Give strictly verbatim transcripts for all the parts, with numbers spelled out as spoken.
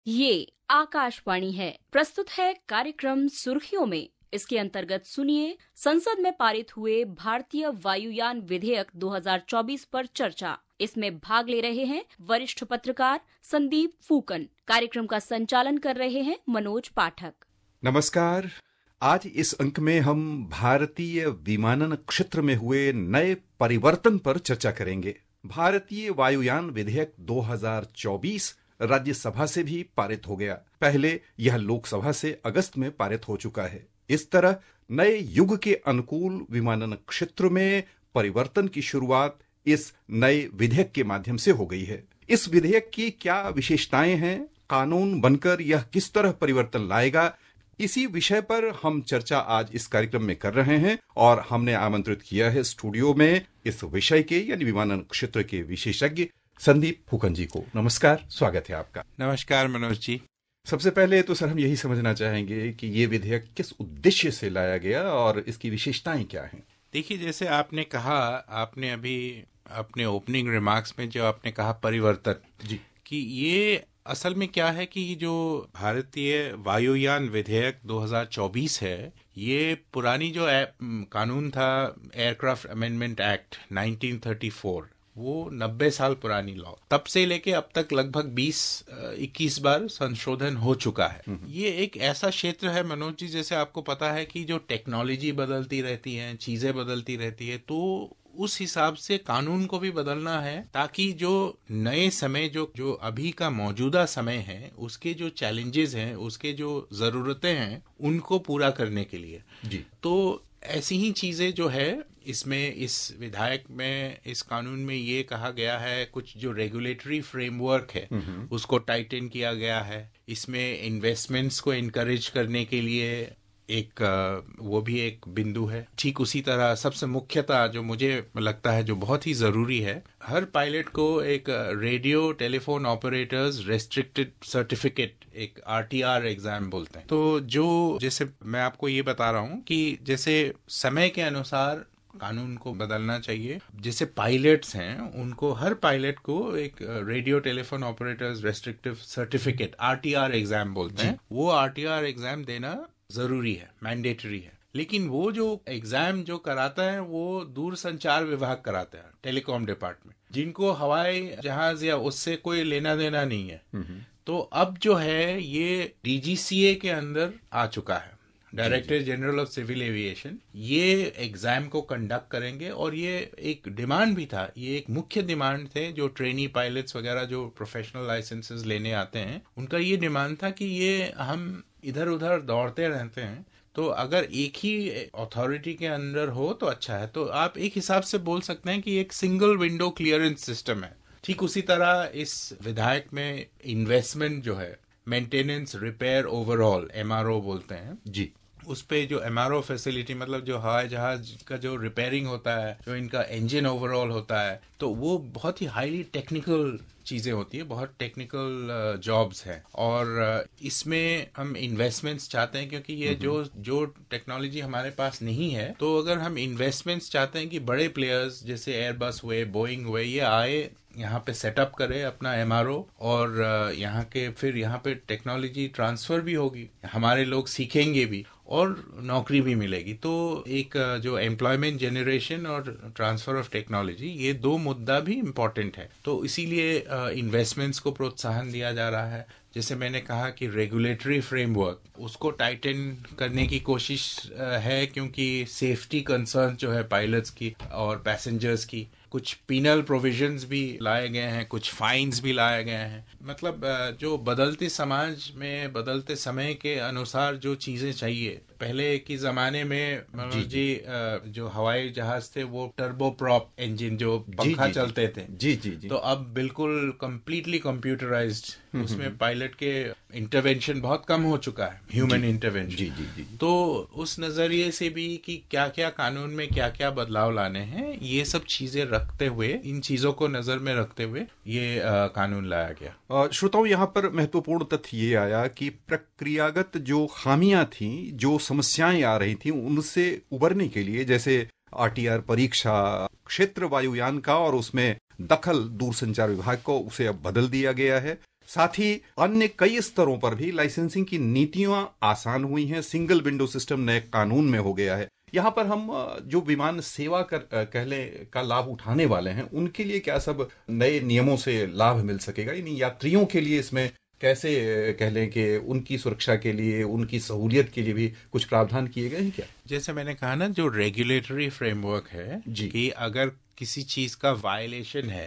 ये आकाशवाणी है। प्रस्तुत है कार्यक्रम सुर्खियों में। इसके अंतर्गत सुनिए संसद में पारित हुए भारतीय वायुयान विधेयक दो हज़ार चौबीस पर चर्चा। इसमें भाग ले रहे हैं वरिष्ठ पत्रकार संदीप फूकन। कार्यक्रम का संचालन कर रहे हैं मनोज पाठक। नमस्कार। आज इस अंक में हम भारतीय विमानन क्षेत्र में हुए नए परिवर्तन पर चर्चा करेंगे। भारतीय वायुयान विधेयक दो हज़ार चौबीस राज्यसभा से भी पारित हो गया। पहले यह लोकसभा से अगस्त में पारित हो चुका है। इस तरह नए युग के अनुकूल विमानन क्षेत्र में परिवर्तन की शुरुआत इस नए विधेयक के माध्यम से हो गई है। इस विधेयक की क्या विशेषताएं हैं, कानून बनकर यह किस तरह परिवर्तन लाएगा, इसी विषय पर हम चर्चा आज इस कार्यक्रम में कर रहे हैं और हमने आमंत्रित किया है स्टूडियो में इस विषय के यानी विमानन क्षेत्र के विशेषज्ञ संदीप फूकन जी को। नमस्कार, स्वागत है आपका। नमस्कार मनोज जी। सबसे पहले तो सर हम यही समझना चाहेंगे कि ये विधेयक किस उद्देश्य से लाया गया और इसकी विशेषताएं क्या हैं। देखिए, जैसे आपने कहा, आपने अभी अपने ओपनिंग रिमार्क्स में जो आपने कहा परिवर्तन जी, कि ये असल में क्या है कि जो भारतीय वायुयान विधेयक दो हज़ार चौबीस है, ये पुरानी जो कानून था aircraft amendment act nineteen thirty four, वो नब्बे साल पुरानी लॉ, तब से लेके अब तक लगभग बीस इक्कीस बार संशोधन हो चुका है। ये एक ऐसा क्षेत्र है मनोज जी, जैसे आपको पता है कि जो टेक्नोलॉजी बदलती रहती है, चीजें बदलती रहती है, तो उस हिसाब से कानून को भी बदलना है ताकि जो नए समय जो जो अभी का मौजूदा समय है, उसके जो चैलेंजेस हैं, उसके जो जरूरतें हैं, उनको पूरा करने के लिए जी। तो ऐसी ही चीजें जो है इसमें, इस विधायक में, इस कानून में ये कहा गया है, कुछ जो रेगुलेटरी फ्रेमवर्क है उसको टाइटन किया गया है। इसमें इन्वेस्टमेंट्स को इनकरेज करने के लिए एक वो भी एक बिंदु है। ठीक उसी तरह सबसे मुख्यतः जो मुझे लगता है जो बहुत ही जरूरी है, हर पायलट को एक radio telephone operators restricted certificate, एक आरटीआर एग्जाम बोलते हैं। तो जो, जैसे मैं आपको ये बता रहा हूँ कि जैसे समय के अनुसार कानून को बदलना चाहिए। जैसे पायलट्स हैं, उनको, हर पायलट को एक radio telephone operators restrictive certificate RTR exam बोलते हैं, वो आरटीआर एग्जाम देना जरूरी है, मैंडेटरी है। लेकिन वो जो एग्जाम जो कराता है वो दूर संचार विभाग कराता है, टेलीकॉम डिपार्टमेंट, जिनको हवाई जहाज या उससे कोई लेना देना नहीं है। तो अब जो है ये डीजीसीए के अंदर आ चुका है, director general of civil aviation, ये एग्जाम को कंडक्ट करेंगे। और ये एक डिमांड भी था, ये एक मुख्य डिमांड थे जो ट्रेनी पायलट्स वगैरह जो प्रोफेशनल लाइसेंसेस लेने आते हैं, उनका ये डिमांड था कि ये हम इधर उधर दौड़ते रहते हैं, तो अगर एक ही अथॉरिटी के अंदर हो तो अच्छा है। तो आप एक हिसाब से बोल सकते हैं कि एक सिंगल विंडो क्लियरेंस सिस्टम है। ठीक उसी तरह इस विधायक में इन्वेस्टमेंट जो है, मेंटेनेंस, रिपेयर, ओवरऑल, एमआरओ बोलते हैं जी, उस पे जो एमआरओ फैसिलिटी, मतलब जो हवाई जहाज का जो रिपेयरिंग होता है, जो इनका इंजन ओवरऑल होता है, तो वो बहुत ही हाईली टेक्निकल चीजें होती है, बहुत टेक्निकल जॉब्स हैं। और इसमें हम इन्वेस्टमेंट्स चाहते हैं, क्योंकि ये जो जो टेक्नोलॉजी हमारे पास नहीं है, तो अगर हम इन्वेस्टमेंट्स चाहते हैं कि बड़े प्लेयर्स जैसे एयरबस हुए, बोइंग हुए, ये आए, यहाँ पे सेटअप करे अपना एमआरओ, और यहाँ के फिर यहाँ पे टेक्नोलॉजी ट्रांसफर भी होगी, हमारे लोग सीखेंगे भी और नौकरी भी मिलेगी। तो एक जो एम्प्लॉयमेंट जनरेशन और ट्रांसफर ऑफ टेक्नोलॉजी, ये दो मुद्दा भी इम्पोर्टेंट है। तो इसीलिए इन्वेस्टमेंट्स को प्रोत्साहन दिया जा रहा है। जैसे मैंने कहा कि रेगुलेटरी फ्रेमवर्क, उसको टाइटन करने की कोशिश है, क्योंकि सेफ्टी कंसर्न जो है पायलट्स की और पैसेंजर्स की, कुछ पीनल प्रोविजंस भी लाए गए हैं, कुछ फाइन्स भी लाए गए हैं। मतलब जो बदलते समाज में, बदलते समय के अनुसार जो चीजें चाहिए, पहले के जमाने में मनोज जी, जो हवाई जहाज थे वो टर्बो प्रॉप इंजन, जो पंखा जी, चलते थे जी जी जी, तो अब बिल्कुल कंप्लीटली कंप्यूटराइज्ड, उसमें पायलट के इंटरवेंशन बहुत कम हो चुका है, ह्यूमन इंटरवेंशन जी जी जी। तो उस नजरिए से भी कि क्या क्या कानून में क्या क्या बदलाव लाने हैं, ये सब चीजें रखते हुए, इन चीजों को नजर में रखते हुए ये आ, कानून लाया गया। श्रोताओं, यहाँ पर महत्वपूर्ण तथ्य ये आया कि प्रक्रियागत जो खामियां थी, जो समस्याएं आ रही थी, उनसे उबरने के लिए, जैसे आरटीआर परीक्षा, क्षेत्र वायुयान का और उसमें दखल दूरसंचार विभाग को, उसे अब बदल दिया गया है। साथ ही अन्य कई स्तरों पर भी लाइसेंसिंग की नीतियां आसान हुई हैं। सिंगल विंडो सिस्टम नए कानून में हो गया है। यहाँ पर हम जो विमान सेवा कर कहले का लाभ उठाने वाले हैं उनके लिए क्या सब नए नियमों से लाभ मिल सकेगा? यानी यात्रियों के लिए इसमें कैसे कह लें कि उनकी सुरक्षा के लिए, उनकी सहूलियत के लिए भी कुछ प्रावधान किए गए हैं क्या? जैसे मैंने कहा ना, जो रेगुलेटरी फ्रेमवर्क है कि अगर किसी चीज का वायलेशन है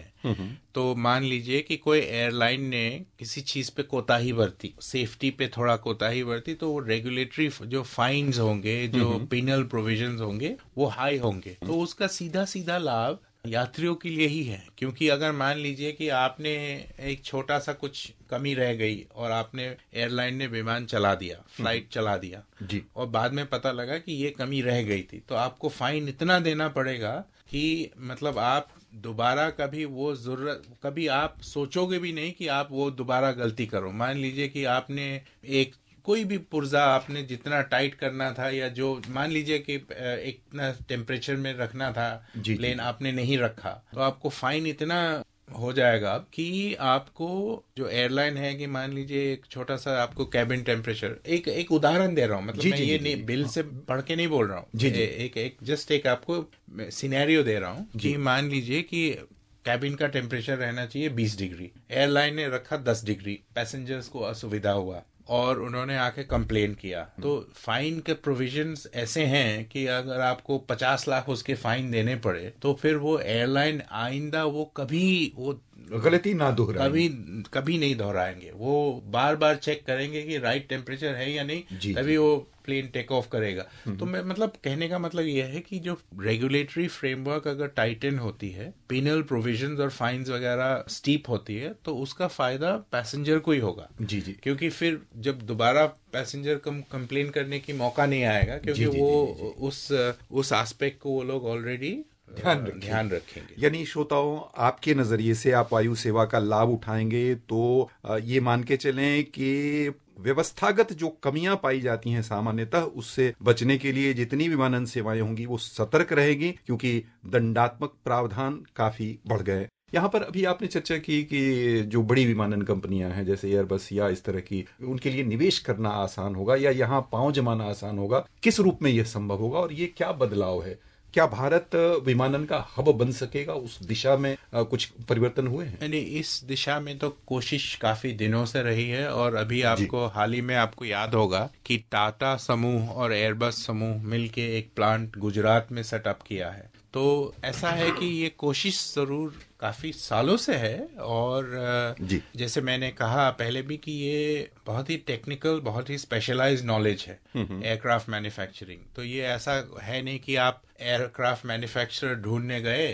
तो मान लीजिए कि कोई एयरलाइन ने किसी चीज पे कोताही बरती, सेफ्टी पे थोड़ा कोताही बरती, तो वो रेगुलेटरी जो फाइन्स होंगे, जो पेनल प्रोविजंस होंगे वो हाई होंगे। तो उसका सीधा सीधा लाभ यात्रियों के लिए ही है। क्योंकि अगर मान लीजिए कि आपने एक छोटा सा कुछ कमी रह गई और आपने एयरलाइन ने विमान चला दिया, फ्लाइट चला दिया जी, और बाद में पता लगा कि ये कमी रह गई थी, तो आपको फाइन इतना देना पड़ेगा कि मतलब आप दोबारा कभी वो जरूरत कभी आप सोचोगे भी नहीं कि आप वो दोबारा गलती करो। मान लीजिए कि आपने एक कोई भी पुर्जा आपने जितना टाइट करना था, या जो मान लीजिए कि एक ना टेम्परेचर में रखना था प्लेन, आपने नहीं रखा, तो आपको फाइन इतना हो जाएगा कि आपको जो एयरलाइन है कि मान लीजिए एक छोटा सा आपको कैबिन टेम्परेचर, एक एक उदाहरण दे रहा हूँ, मतलब जी, मैं जी, ये जी, नहीं जी, बिल से पढ़ के नहीं बोल रहा हूँ, जी, जी, एक एक जस्ट एक आपको सिनेरियो दे रहा हूँ कि मान लीजिए कि कैबिन का टेम्परेचर रहना चाहिए बीस डिग्री, एयरलाइन ने रखा दस डिग्री, पैसेंजर्स को असुविधा हुआ और उन्होंने आके कंप्लेन किया। तो फाइन के प्रोविजंस ऐसे हैं कि अगर आपको पचास लाख उसके फाइन देने पड़े तो फिर वो एयरलाइन आइंदा वो कभी वो गलती ना दोहराएंगे, कभी कभी नहीं दोहराएंगे। वो बार बार चेक करेंगे कि राइट टेम्परेचर है या नहीं, तभी वो प्लेन टेक ऑफ करेगा। तो मैं मतलब कहने का मतलब यह है कि जो रेगुलेटरी फ्रेमवर्क अगर टाइटन होती है, पेनल प्रोविजंस और फाइन्स वगैरह स्टीप होती है, तो उसका फायदा पैसेंजर को ही होगा। जी जी, क्योंकि फिर जब दोबारा पैसेंजर कम कंप्लेन करने की मौका नहीं आएगा, क्योंकि वो उस उस एस्पेक्ट को वो लोग ऑलरेडी ध्यान ध्यान रखेंगे। यानी श्रोताओं, आपके नजरिए से आप वायु सेवा का लाभ उठाएंगे तो ये मान के चलें कि व्यवस्थागत जो कमियां पाई जाती हैं सामान्यतः, उससे बचने के लिए जितनी विमानन सेवाएं होंगी वो सतर्क रहेगी, क्योंकि दंडात्मक प्रावधान काफी बढ़ गए। यहाँ पर अभी आपने चर्चा की कि जो बड़ी विमानन कंपनियां हैं जैसे एयरबस या इस तरह की, उनके लिए निवेश करना आसान होगा या यहाँ पांव जमाना आसान होगा। किस रूप में यह संभव होगा और ये क्या बदलाव है? क्या भारत विमानन का हब बन सकेगा? उस दिशा में कुछ परिवर्तन हुए हैं? नहीं, इस दिशा में तो कोशिश काफी दिनों से रही है। और अभी आपको हाल ही में आपको याद होगा कि टाटा समूह और एयरबस समूह मिलके एक प्लांट गुजरात में सेटअप किया है। तो ऐसा है कि ये कोशिश जरूर काफी सालों से है। और जी, जैसे मैंने कहा पहले भी कि ये बहुत ही टेक्निकल, बहुत ही स्पेशलाइज्ड नॉलेज है एयरक्राफ्ट मैन्युफैक्चरिंग। तो ये ऐसा है नहीं कि आप एयरक्राफ्ट मैन्युफैक्चरर ढूंढने गए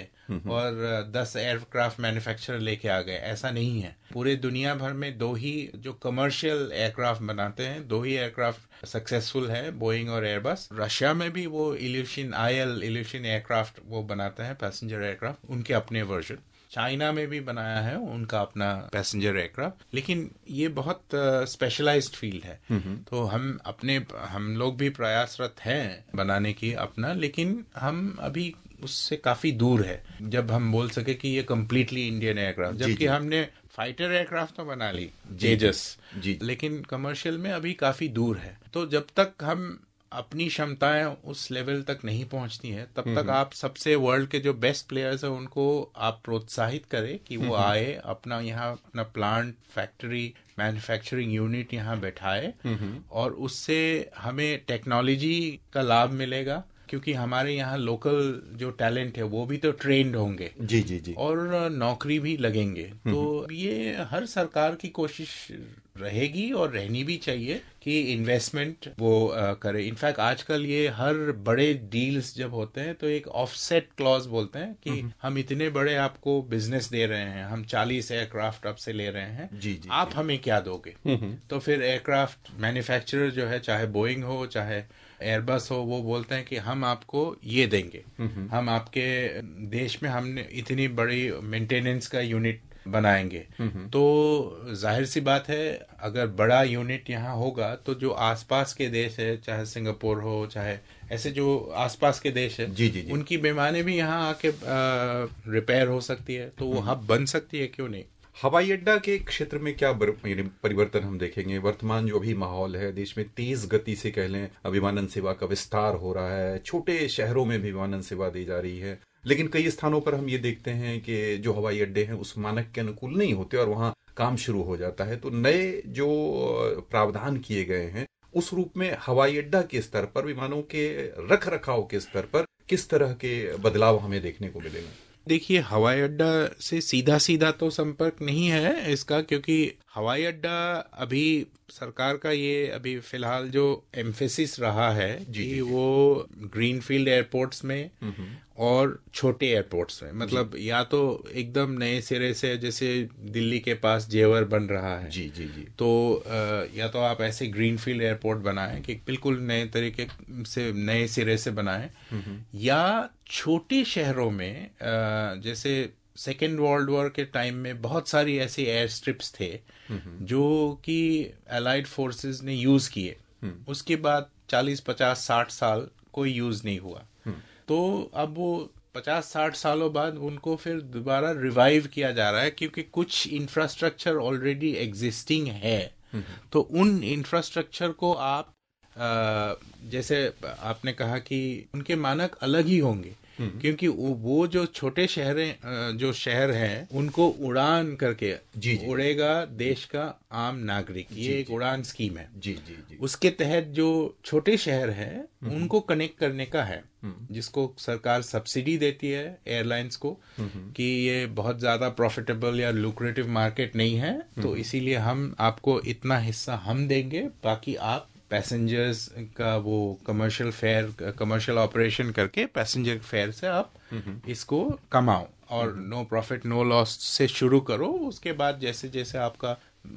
और दस एयरक्राफ्ट मैन्युफैक्चरर लेके आ गए, ऐसा नहीं है। पूरे दुनिया भर में दो ही जो कमर्शियल एयरक्राफ्ट बनाते हैं, दो ही एयरक्राफ्ट सक्सेसफुल है, बोइंग और एयरबस। रशिया में भी वो Ilyushin I L Ilyushin aircraft वो बनाते हैं, पैसेंजर एयरक्राफ्ट, उनके अपने वर्जन। चाइना में भी बनाया है उनका अपना पैसेंजर एयरक्राफ्ट, लेकिन ये बहुत स्पेशलाइज्ड uh, फील्ड है। तो हम अपने हम लोग भी प्रयासरत हैं बनाने की अपना, लेकिन हम अभी उससे काफी दूर है जब हम बोल सके कि ये कम्प्लीटली इंडियन एयरक्राफ्ट। जबकि हमने फाइटर एयरक्राफ्ट तो बना ली, जेजस, लेकिन कमर्शियल में अभी काफी दूर है। तो जब तक हम अपनी क्षमताएं उस लेवल तक नहीं पहुंचती हैं, तब तक आप सबसे वर्ल्ड के जो बेस्ट प्लेयर्स हैं उनको आप प्रोत्साहित करें कि वो आए, अपना यहाँ अपना प्लांट, फैक्ट्री, मैन्युफैक्चरिंग यूनिट यहाँ बैठाए, और उससे हमें टेक्नोलॉजी का लाभ मिलेगा। क्योंकि हमारे यहाँ लोकल जो टैलेंट है वो भी तो ट्रेंड होंगे, जी जी जी, और नौकरी भी लगेंगे। तो ये हर सरकार की कोशिश रहेगी और रहनी भी चाहिए कि इन्वेस्टमेंट वो आ, करे। इनफैक्ट आजकल ये हर बड़े डील्स जब होते हैं तो एक ऑफसेट क्लॉज बोलते हैं कि हम इतने बड़े आपको बिजनेस दे रहे हैं, हम चालीस एयरक्राफ्ट आपसे ले रहे हैं, जी जी, आप हमें क्या दोगे? तो फिर एयरक्राफ्ट मैन्युफैक्चरर जो है, चाहे बोइंग हो चाहे एयरबस हो, वो बोलते हैं कि हम आपको ये देंगे, हम आपके देश में हमने इतनी बड़ी मेंटेनेंस का यूनिट बनाएंगे। तो जाहिर सी बात है, अगर बड़ा यूनिट यहाँ होगा तो जो आसपास के देश है, चाहे सिंगापुर हो, चाहे ऐसे जो आसपास के देश है, जी जी जी, उनकी विमानें भी यहाँ आके रिपेयर हो सकती है, तो वो हब बन सकती है, क्यों नहीं? हवाई अड्डा के क्षेत्र में क्या बर- यानी परिवर्तन हम देखेंगे? वर्तमान जो अभी माहौल है देश में, तेज गति से कह लें विमानन सेवा का विस्तार हो रहा है, छोटे शहरों में भी विमानन सेवा दी जा रही है, लेकिन कई स्थानों पर हम ये देखते हैं कि जो हवाई अड्डे हैं उस मानक के अनुकूल नहीं होते और वहां काम शुरू हो जाता है। तो नए जो प्रावधान किए गए हैं उस रूप में हवाई अड्डा के स्तर पर, विमानों के रख रखाव के स्तर पर किस तरह के बदलाव हमें देखने को मिलेंगे? देखिए, हवाई अड्डा से सीधा सीधा तो संपर्क नहीं है इसका, क्योंकि हवाई अड्डा अभी सरकार का ये अभी फिलहाल जो एम्फेसिस रहा है जी, कि जी, वो ग्रीनफील्ड एयरपोर्ट्स में और छोटे एयरपोर्ट्स में, मतलब या तो एकदम नए सिरे से, जैसे दिल्ली के पास जेवर बन रहा है, जी जी जी, तो या तो आप ऐसे ग्रीनफील्ड एयरपोर्ट बनाएं कि बिल्कुल नए तरीके से, नए सिरे से बनाएं, या छोटे शहरों में जैसे सेकेंड वर्ल्ड वॉर के टाइम में बहुत सारी ऐसी एयर स्ट्रिप्स थे जो कि अलाइड फोर्सेस ने यूज किए, उसके बाद चालीस पचास साठ साल कोई यूज नहीं हुआ, तो अब वो पचास साठ सालों बाद उनको फिर दोबारा रिवाइव किया जा रहा है, क्योंकि कुछ इंफ्रास्ट्रक्चर ऑलरेडी एग्जिस्टिंग है। तो उन इंफ्रास्ट्रक्चर को आप आ, जैसे आपने कहा कि उनके मानक अलग ही होंगे, क्योंकि वो जो छोटे शहर जो शहर हैं उनको उड़ान करके जी, जी, उड़ेगा देश का आम नागरिक, ये एक उड़ान स्कीम है। जी जी जी, उसके तहत जो छोटे शहर हैं उनको कनेक्ट करने का है, जिसको सरकार सब्सिडी देती है एयरलाइंस को कि ये बहुत ज्यादा प्रॉफिटेबल या लुक्रेटिव मार्केट नहीं है, तो इसीलिए हम आपको इतना हिस्सा हम देंगे, बाकी आप पैसेंजर्स का वो कमर्शियल फेयर, कमर्शियल ऑपरेशन करके पैसेंजर फेयर से आप इसको कमाओ और नो प्रॉफिट नो लॉस से शुरू करो। उसके बाद जैसे जैसे आपका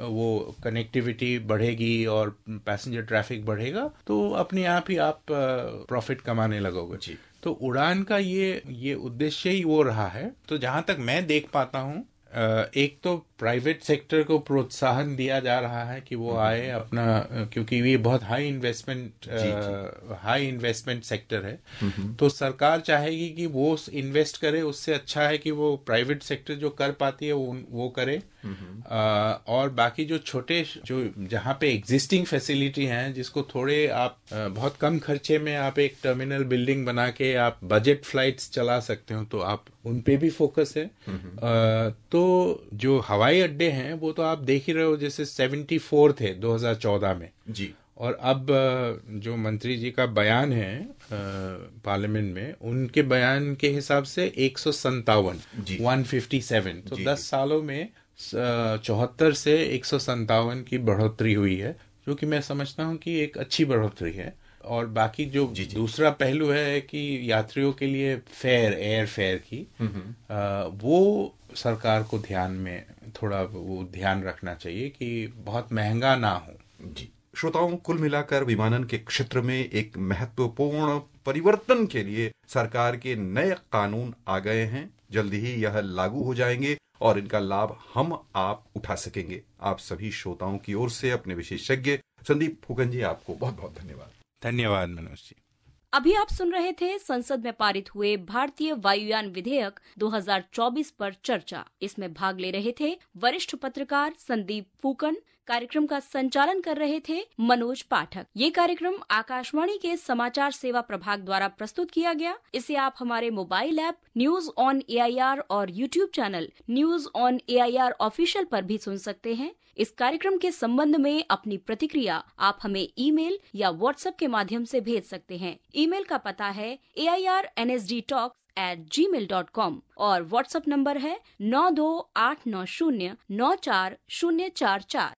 वो कनेक्टिविटी बढ़ेगी और पैसेंजर ट्रैफिक बढ़ेगा तो अपने आप ही आप प्रॉफिट कमाने लगोगे। जी। तो उड़ान का ये ये उद्देश्य ही वो रहा है। तो जहां तक मैं देख पाता हूँ, एक तो प्राइवेट सेक्टर को प्रोत्साहन दिया जा रहा है कि वो आए अपना, क्योंकि ये बहुत high investment high investment sector है, तो सरकार चाहेगी कि वो इन्वेस्ट करे, उससे अच्छा है कि वो प्राइवेट सेक्टर जो कर पाती है वो, वो करे। आ, और बाकी जो छोटे जो जहाँ पे एग्जिस्टिंग फैसिलिटी हैं, जिसको थोड़े आप आ, बहुत कम खर्चे में आप एक टर्मिनल बिल्डिंग बना के आप बजट फ्लाइट्स चला सकते हो, तो आप उन पे भी फोकस है। आ, तो जो हवाई अड्डे हैं वो तो आप देख ही रहे हो, जैसे सेवेंटी फोर थे दो हज़ार चौदह में जी, और अब जो मंत्री जी का बयान है पार्लियामेंट में, उनके बयान के हिसाब से एक सौ संतावन वन फिफ्टी सेवन, तो जी, दस सालों में चौहत्तर से एक सौ संतावन की बढ़ोतरी हुई है, जो कि मैं समझता हूँ कि एक अच्छी बढ़ोतरी है। और बाकी जो जी, जी, दूसरा पहलू है कि यात्रियों के लिए फेयर, एयर फेयर की आ, वो सरकार को ध्यान में थोड़ा वो ध्यान रखना चाहिए कि बहुत महंगा ना हो। जी श्रोताओं, कुल मिलाकर विमानन के क्षेत्र में एक महत्वपूर्ण परिवर्तन के लिए सरकार के नए कानून आ गए हैं। जल्दी ही यह लागू हो जाएंगे और इनका लाभ हम आप उठा सकेंगे। आप सभी श्रोताओं की ओर से अपने विशेषज्ञ संदीप फूकन जी, आपको बहुत बहुत धन्यवाद। धन्यवाद मनोज जी। अभी आप सुन रहे थे संसद में पारित हुए भारतीय वायुयान विधेयक दो हज़ार चौबीस पर चर्चा। इसमें भाग ले रहे थे वरिष्ठ पत्रकार संदीप फूकन। कार्यक्रम का संचालन कर रहे थे मनोज पाठक। ये कार्यक्रम आकाशवाणी के समाचार सेवा प्रभाग द्वारा प्रस्तुत किया गया। इसे आप हमारे mobile app news on A I R और YouTube channel news on A I R official पर भी सुन सकते हैं। इस कार्यक्रम के संबंध में अपनी प्रतिक्रिया आप हमें ईमेल या व्हाट्सएप के माध्यम से भेज सकते हैं। ईमेल का पता है A I R N S D talks at Gmail dot com और व्हाट्सएप नंबर है नौ दो आठ नौ शून्य नौ चार शून्य चार चार।